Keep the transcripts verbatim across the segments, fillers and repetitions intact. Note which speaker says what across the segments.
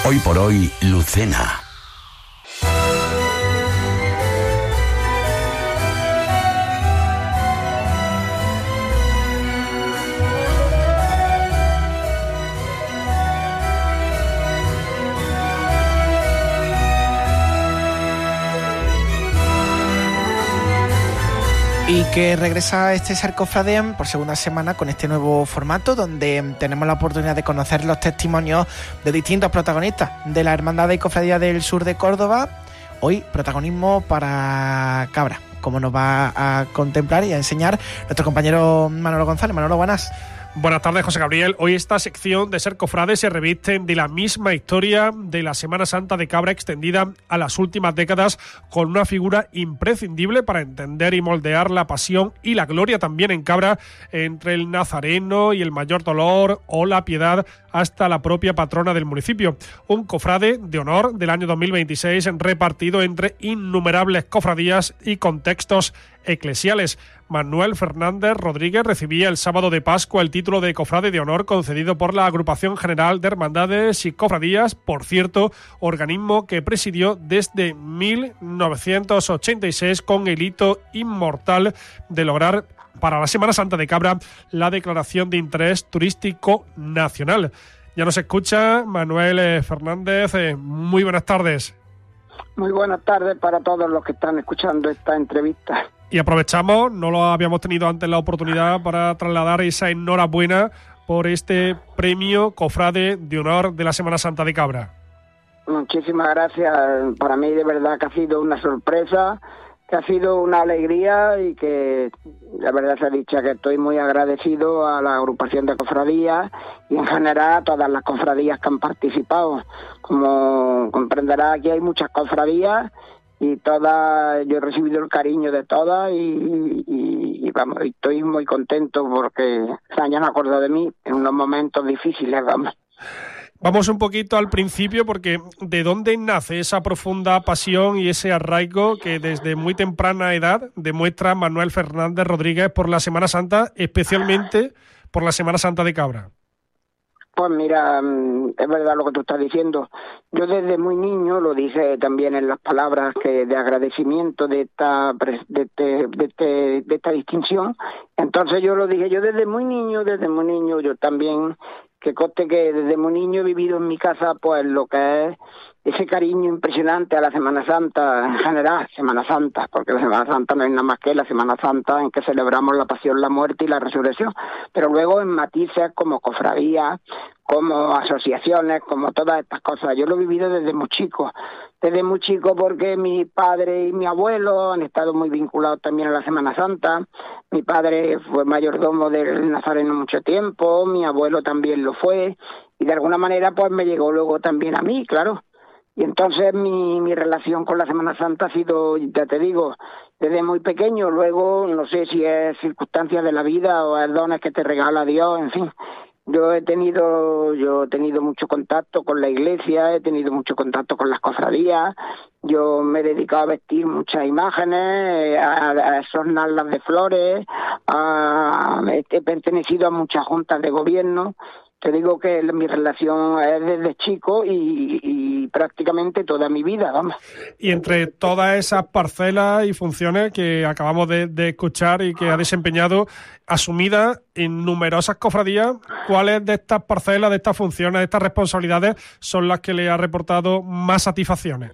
Speaker 1: Hoy por hoy, Lucena.
Speaker 2: Y que regresa este Ser Cofrade por segunda semana con este nuevo formato donde tenemos la oportunidad de conocer los testimonios de distintos protagonistas de la Hermandad y Cofradía del Sur de Córdoba. Hoy protagonismo para Cabra, como nos va a contemplar y a enseñar nuestro compañero Manolo González. Manolo, buenas.
Speaker 3: Buenas tardes, José Gabriel. Hoy esta sección de Ser Cofrade se reviste de la misma historia de la Semana Santa de Cabra extendida a las últimas décadas, con una figura imprescindible para entender y moldear la pasión y la gloria también en Cabra, entre el Nazareno y el Mayor Dolor o la Piedad, hasta la propia patrona del municipio. Un cofrade de honor del año dos mil veintiséis repartido entre innumerables cofradías y contextos eclesiales. Manuel Fernández Rodríguez recibía el sábado de Pascua el título de cofrade de honor concedido por la Agrupación General de Hermandades y Cofradías, por cierto, organismo que presidió desde mil novecientos ochenta y seis con el hito inmortal de lograr para la Semana Santa de Cabra la declaración de interés turístico nacional. Ya nos escucha Manuel Fernández. Muy buenas tardes.
Speaker 4: Muy buenas tardes para todos los que están escuchando esta entrevista.
Speaker 3: Y aprovechamos, no lo habíamos tenido antes la oportunidad, para trasladar esa enhorabuena por este premio Cofrade de Honor de la Semana Santa de Cabra.
Speaker 4: Muchísimas gracias. Para mí de verdad que ha sido una sorpresa, que ha sido una alegría y que la verdad se ha dicho que estoy muy agradecido a la agrupación de cofradías y en general a todas las cofradías que han participado. Como comprenderá, aquí hay muchas cofradías y todas, yo he recibido el cariño de todas y, y, y vamos, estoy muy contento porque se hayan acordado de mí en unos momentos difíciles, vamos.
Speaker 3: Vamos un poquito al principio, porque ¿de dónde nace esa profunda pasión y ese arraigo que desde muy temprana edad demuestra Manuel Fernández Rodríguez por la Semana Santa, especialmente por la Semana Santa de Cabra?
Speaker 4: Pues mira, es verdad lo que tú estás diciendo. Yo desde muy niño, lo dice también en las palabras que de agradecimiento de esta de, este, de, este, de esta distinción. Entonces yo lo dije, yo desde muy niño, desde muy niño, yo también, que conste que desde muy niño he vivido en mi casa pues lo que es ese cariño impresionante a la Semana Santa en general, Semana Santa, porque la Semana Santa no es nada más que la Semana Santa en que celebramos la pasión, la muerte y la resurrección, pero luego en matices como cofradías, como asociaciones, como todas estas cosas. Yo lo he vivido desde muy chico, desde muy chico porque mi padre y mi abuelo han estado muy vinculados también a la Semana Santa. Mi padre fue mayordomo del Nazareno mucho tiempo, mi abuelo también lo fue, y de alguna manera pues me llegó luego también a mí, claro. Y entonces mi, mi relación con la Semana Santa ha sido, ya te digo, desde muy pequeño. Luego, no sé si es circunstancias de la vida o es dones que te regala Dios, en fin. Yo he tenido, yo he tenido mucho contacto con la iglesia, he tenido mucho contacto con las cofradías. Yo me he dedicado a vestir muchas imágenes, a, a sornarlas de flores, a, he pertenecido a muchas juntas de gobierno. Te digo que mi relación es desde chico y, y prácticamente toda mi vida, vamos.
Speaker 3: Y entre todas esas parcelas y funciones que acabamos de, de escuchar y que ha desempeñado, asumidas en numerosas cofradías, ¿cuáles de estas parcelas, de estas funciones, de estas responsabilidades son las que le ha reportado más satisfacciones?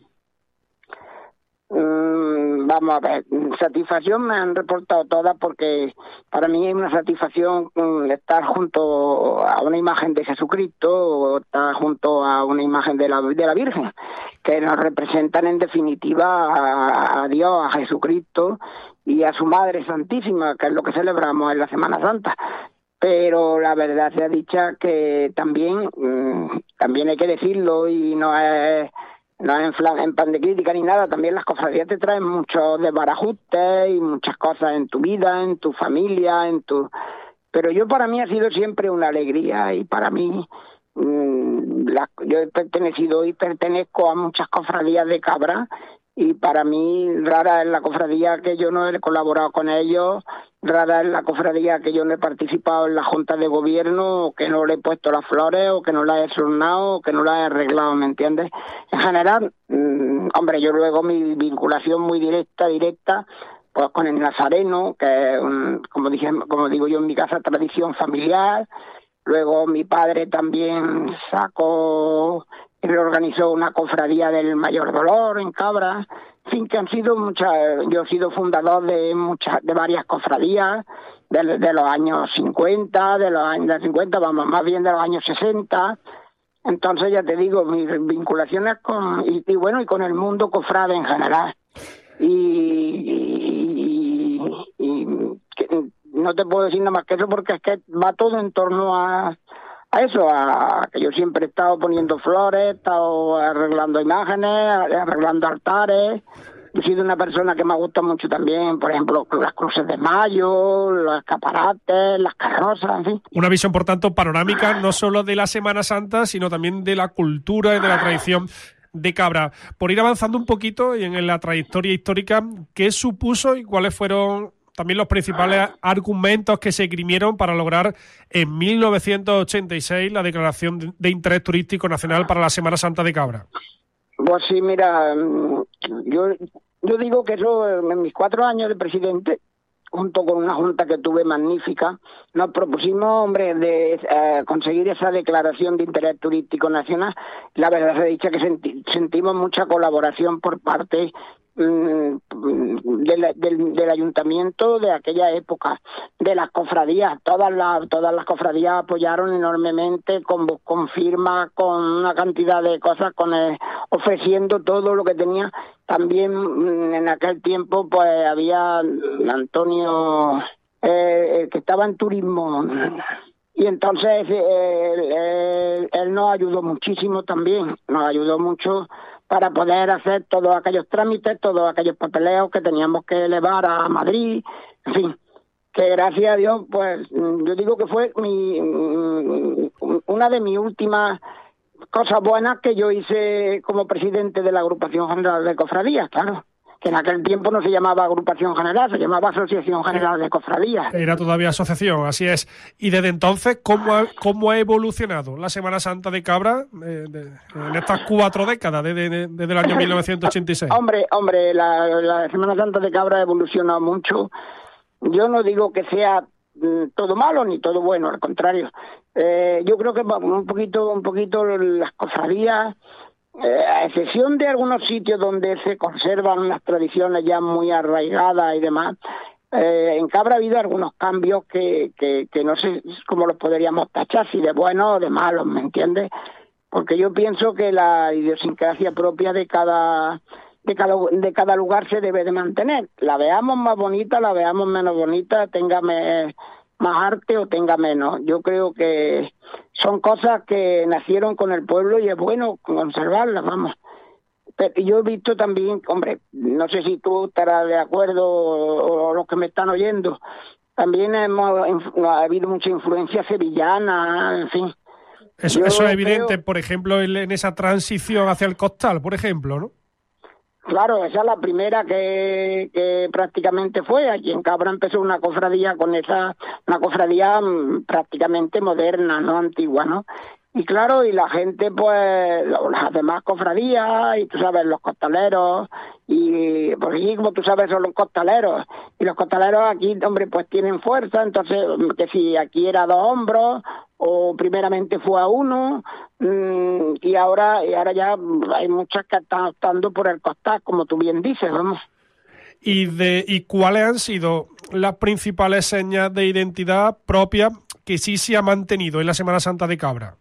Speaker 4: Vamos a ver, satisfacción me han reportado todas porque para mí es una satisfacción estar junto a una imagen de Jesucristo o estar junto a una imagen de la, de la Virgen, que nos representan en definitiva a, a Dios, a Jesucristo y a su Madre Santísima, que es lo que celebramos en la Semana Santa. Pero la verdad sea dicha que también, también hay que decirlo y no es... No en, plan, en plan de crítica ni nada, también las cofradías te traen muchos desbarajustes y muchas cosas en tu vida, en tu familia, en tu... Pero yo para mí ha sido siempre una alegría y para mí mmm, la, yo he pertenecido y pertenezco a muchas cofradías de Cabra y para mí rara es la cofradía que yo no he colaborado con ellos, rara es la cofradía que yo no he participado en la junta de gobierno, o que no le he puesto las flores, o que no las he sornado, o que no las he arreglado, ¿me entiendes? En general, mmm, hombre, yo luego mi vinculación muy directa, directa, pues con el Nazareno, que es, un, como dije, como digo yo en mi casa, tradición familiar. Luego mi padre también sacó y reorganizó una cofradía del Mayor Dolor en Cabra. En fin, que han sido muchas, yo he sido fundador de muchas, de varias cofradías, de, de los años cincuenta, de los años cincuenta, vamos, más bien de los años sesenta. Entonces ya te digo, mis vinculaciones con, y, y bueno, y con el mundo cofrade en general. Y, y, y, y que, no te puedo decir nada más que eso, porque es que va todo en torno a, a eso, a que yo siempre he estado poniendo flores, he estado arreglando imágenes, arreglando altares. He sido una persona que me gusta mucho también, por ejemplo, las cruces de mayo, los escaparates, las carrozas, en fin.
Speaker 3: Una visión, por tanto, panorámica, no solo de la Semana Santa, sino también de la cultura y de la tradición de Cabra. Por ir avanzando un poquito y en la trayectoria histórica, ¿qué supuso y cuáles fueron también los principales argumentos que se esgrimieron para lograr en mil novecientos ochenta y seis la declaración de interés turístico nacional para la Semana Santa de Cabra?
Speaker 4: Pues sí, mira, yo, yo digo que eso, en mis cuatro años de presidente, junto con una junta que tuve magnífica, nos propusimos, hombre, de eh, conseguir esa declaración de interés turístico nacional. La verdad se dicha que senti, sentimos mucha colaboración por parte De la, del, del ayuntamiento de aquella época, de las cofradías. Todas las todas las cofradías apoyaron enormemente con, con firmas, con una cantidad de cosas, con el, ofreciendo todo lo que tenía. También en aquel tiempo pues había Antonio eh, que estaba en turismo, y entonces eh, él, él, él nos ayudó muchísimo también, nos ayudó mucho para poder hacer todos aquellos trámites, todos aquellos papeleos que teníamos que elevar a Madrid, en fin, que gracias a Dios, pues yo digo que fue mi, una de mis últimas cosas buenas que yo hice como presidente de la Agrupación General de Cofradías, claro, que en aquel tiempo no se llamaba Agrupación General, se llamaba Asociación General de Cofradías.
Speaker 3: Era todavía asociación, así es. Y desde entonces, ¿cómo ha, cómo ha evolucionado la Semana Santa de Cabra eh, de, en estas cuatro décadas, desde, de, desde el año mil novecientos ochenta y seis?
Speaker 4: Hombre, hombre, la, la Semana Santa de Cabra ha evolucionado mucho. Yo no digo que sea mm, todo malo ni todo bueno, al contrario. Eh, yo creo que un poquito, un poquito las cofradías, Eh, a excepción de algunos sitios donde se conservan las tradiciones ya muy arraigadas y demás, eh, en Cabra ha habido algunos cambios que, que, que no sé cómo los podríamos tachar, si de buenos o de malos, ¿me entiendes? Porque yo pienso que la idiosincrasia propia de cada, de cada de cada lugar se debe de mantener. La veamos más bonita, la veamos menos bonita, tenga me, más arte o tenga menos. Yo creo que son cosas que nacieron con el pueblo y es bueno conservarlas, vamos. Pero yo he visto también, hombre, no sé si tú estarás de acuerdo o, o los que me están oyendo, también hemos, ha habido mucha influencia sevillana, en fin.
Speaker 3: Eso, eso es evidente, creo, por ejemplo, en, en esa transición hacia el costal, por ejemplo, ¿no?
Speaker 4: Claro, esa es la primera que, que prácticamente fue. Aquí en Cabra empezó una cofradía con esa, una cofradía prácticamente moderna, no antigua, ¿no? Y claro, y la gente, pues, las demás cofradías, y tú sabes, los costaleros, y por aquí, como tú sabes, son los costaleros, y los costaleros aquí, hombre, pues tienen fuerza, entonces, que si aquí era dos hombros, o primeramente fue a uno, mmm, y ahora y ahora ya hay muchas que están optando por el costal, como tú bien dices, vamos.
Speaker 3: ¿Y, de, ¿Y cuáles han sido las principales señas de identidad propia que sí se ha mantenido en la Semana Santa de Cabra?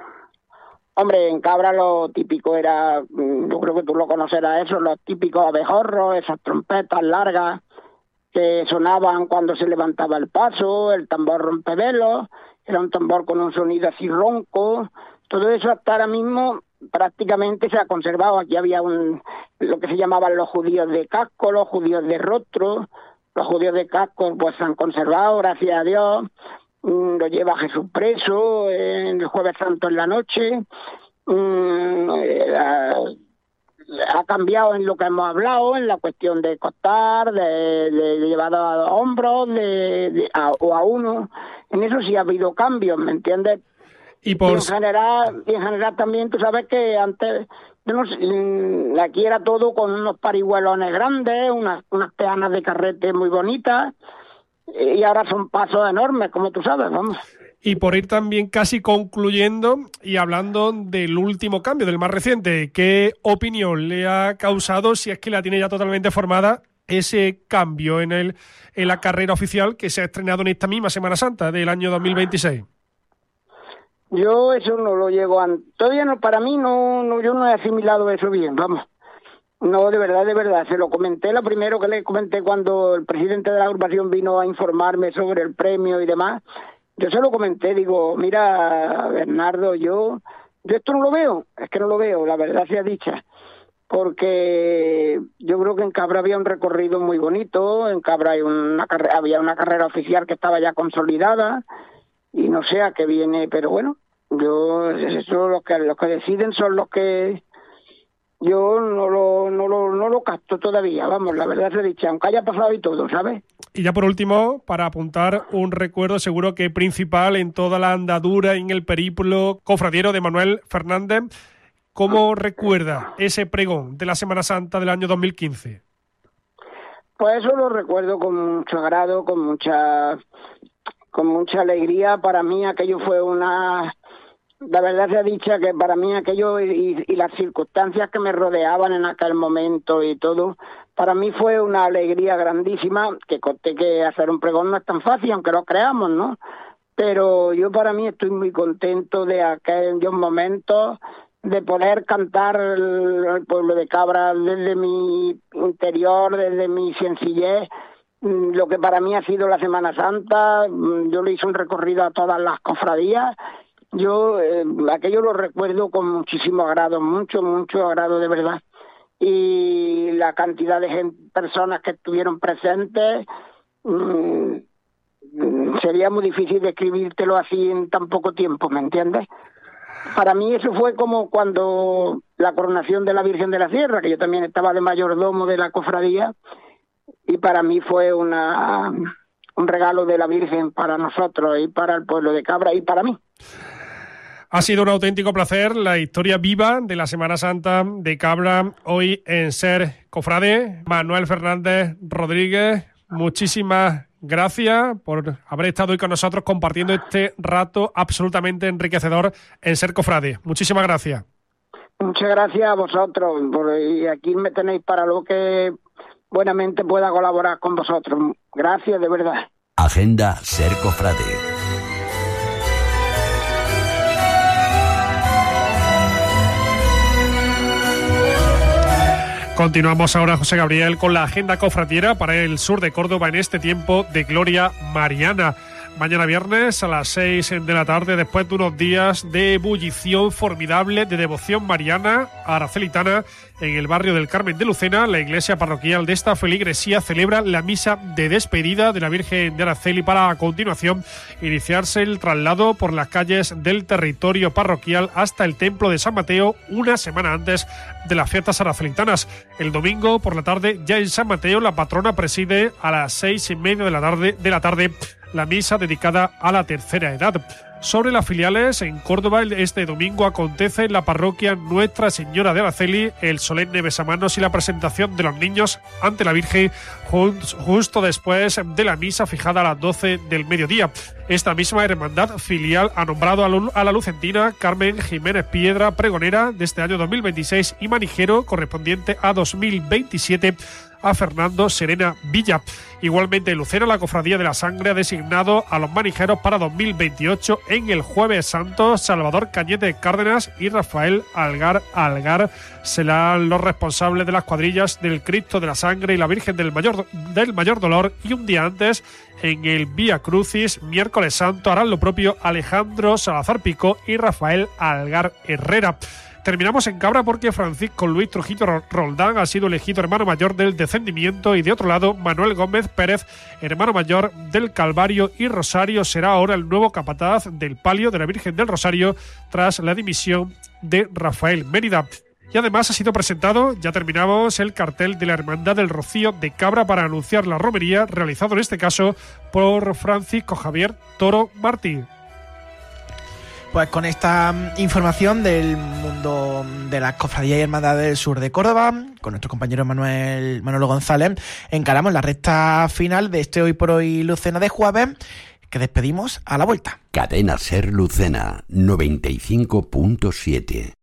Speaker 4: Hombre, en Cabra lo típico era, yo creo que tú lo conocerás, eso, los típicos abejorros, esas trompetas largas que sonaban cuando se levantaba el paso, el tambor rompevelos, era un tambor con un sonido así ronco. Todo eso hasta ahora mismo prácticamente se ha conservado. Aquí había un lo que se llamaban los judíos de casco, los judíos de rostro. Los judíos de casco pues se han conservado, gracias a Dios. Lo lleva Jesús preso en el Jueves Santo en la noche. La, ha cambiado en lo que hemos hablado, en la cuestión de costar, de, de, de llevar a hombros, de, de, a, o a uno. En eso sí ha habido cambios, ¿me entiendes?
Speaker 3: Y, por...
Speaker 4: y en general, y en general también tú sabes que antes, no sé, aquí era todo con unos parihuelones grandes, unas, unas peanas de carrete muy bonitas, y ahora son pasos enormes, como tú sabes, vamos.
Speaker 3: Y por ir también casi concluyendo y hablando del último cambio, del más reciente, ¿qué opinión le ha causado, si es que la tiene ya totalmente formada, ese cambio en el en la carrera oficial que se ha estrenado en esta misma Semana Santa del año dos mil veintiséis?
Speaker 4: Yo eso no lo llego a... Todavía no, para mí no, no, yo no he asimilado eso bien, vamos. No, de verdad, de verdad. Se lo comenté, lo primero que le comenté cuando el presidente de la agrupación vino a informarme sobre el premio y demás. Yo se lo comenté, digo, mira, Bernardo, yo, yo esto no lo veo, es que no lo veo, la verdad sea dicha. Porque yo creo que en Cabra había un recorrido muy bonito, en Cabra hay una carrera, había una carrera oficial que estaba ya consolidada, y no sé a qué viene, pero bueno, yo eso los que los que deciden son los que yo no lo no lo no lo capto todavía, vamos, la verdad se dicha, aunque haya pasado y todo, ¿sabes?
Speaker 3: Y ya por último, para apuntar un recuerdo seguro que principal en toda la andadura en el periplo cofradiero de Manuel Fernández, ¿cómo recuerda ese pregón de la Semana Santa del año dos mil quince?
Speaker 4: Pues eso lo recuerdo con mucho agrado, con mucha con mucha alegría. Para mí aquello fue una... La verdad se ha dicho que para mí aquello y, y las circunstancias que me rodeaban en aquel momento y todo, para mí fue una alegría grandísima, que conté que hacer un pregón no es tan fácil, aunque lo creamos, ¿no? Pero yo para mí estoy muy contento de aquellos momentos, de poder cantar el, el pueblo de Cabra desde mi interior, desde mi sencillez, lo que para mí ha sido la Semana Santa. Yo le hice un recorrido a todas las cofradías. Yo eh, aquello lo recuerdo con muchísimo agrado, mucho, mucho agrado de verdad. Y la cantidad de gente, personas que estuvieron presentes, mmm, sería muy difícil describírtelo así en tan poco tiempo, ¿me entiendes? Para mí eso fue como cuando la coronación de la Virgen de la Sierra, que yo también estaba de mayordomo de la cofradía, y para mí fue una un regalo de la Virgen para nosotros y para el pueblo de Cabra y para mí.
Speaker 3: Ha sido un auténtico placer la historia viva de la Semana Santa de Cabra hoy en Ser Cofrade. Manuel Fernández Rodríguez, muchísimas gracias por haber estado hoy con nosotros compartiendo este rato absolutamente enriquecedor en Ser Cofrade. Muchísimas gracias.
Speaker 4: Muchas gracias a vosotros, y aquí me tenéis para lo que buenamente pueda colaborar con vosotros. Gracias, de verdad.
Speaker 1: Agenda Ser Cofrade.
Speaker 3: Continuamos ahora, José Gabriel, con la agenda cofradiera para el sur de Córdoba en este tiempo de gloria mariana. Mañana viernes a las seis de la tarde, después de unos días de ebullición formidable de devoción mariana aracelitana en el barrio del Carmen de Lucena, la iglesia parroquial de esta feligresía celebra la misa de despedida de la Virgen de Araceli para a continuación iniciarse el traslado por las calles del territorio parroquial hasta el templo de San Mateo una semana antes de las fiestas aracelitanas. El domingo por la tarde, ya en San Mateo, la patrona preside a las seis y media de la tarde, de la tarde la misa dedicada a la tercera edad. Sobre las filiales, en Córdoba este domingo acontece en la parroquia Nuestra Señora de Araceli el solemne besamanos y la presentación de los niños ante la Virgen justo después de la misa fijada a las doce del mediodía. Esta misma hermandad filial ha nombrado a la lucentina Carmen Jiménez Piedra, pregonera de este año dos mil veintiséis, y manijero correspondiente a dos mil veintisiete a Fernando Serena Villa. Igualmente en Lucena, la Cofradía de la Sangre ha designado a los manijeros para dos mil veintiocho en el Jueves Santo. Salvador Cañete Cárdenas y Rafael Algar Algar serán los responsables de las cuadrillas del Cristo de la Sangre y la Virgen del Mayor, del Mayor Dolor, y un día antes, en el Vía Crucis, miércoles santo, harán lo propio Alejandro Salazar Picó y Rafael Algar Herrera. Terminamos en Cabra porque Francisco Luis Trujillo Roldán ha sido elegido hermano mayor del Descendimiento, y de otro lado Manuel Gómez Pérez, hermano mayor del Calvario y Rosario, será ahora el nuevo capataz del palio de la Virgen del Rosario tras la dimisión de Rafael Mérida. Y además ha sido presentado, ya terminamos, el cartel de la Hermandad del Rocío de Cabra para anunciar la romería, realizado en este caso por Francisco Javier Toro Martí.
Speaker 2: Pues con esta información del mundo de las cofradías y hermandades del sur de Córdoba, con nuestro compañero Manuel Manolo González, encaramos la recta final de este Hoy por Hoy Lucena de jueves, que despedimos a la vuelta.
Speaker 1: Cadena Ser Lucena noventa y cinco punto siete.